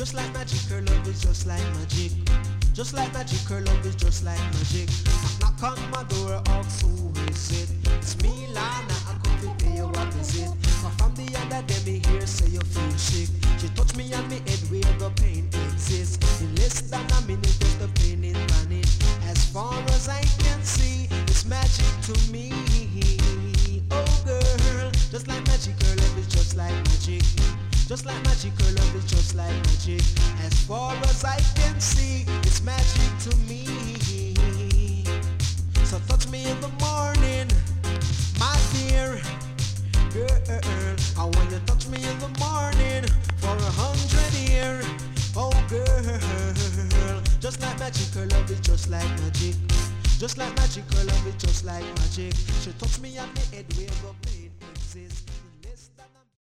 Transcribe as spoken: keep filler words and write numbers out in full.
Just like magic, her love is just like magic. Just like magic, her love is just like magic. Knock, knock on my door, ask who is it? It's me, Lana, I come to pay you a visit. But from the other day, me hear say you feel sick. She touch me on me head where the pain exists. In less than a minute, just the pain is vanished. As far as I can see, it's magic to me. Oh girl, just like magic, her love is just like magic. Just like magic, her love is just like magic. As far as I can see, it's magic to me. So touch me in the morning, my dear girl. And when you touch me in the morning for a hundred years, oh girl. Just like magic, her love is just like magic. Just like magic, her love is just like magic. She touch me on the head where the pain exists.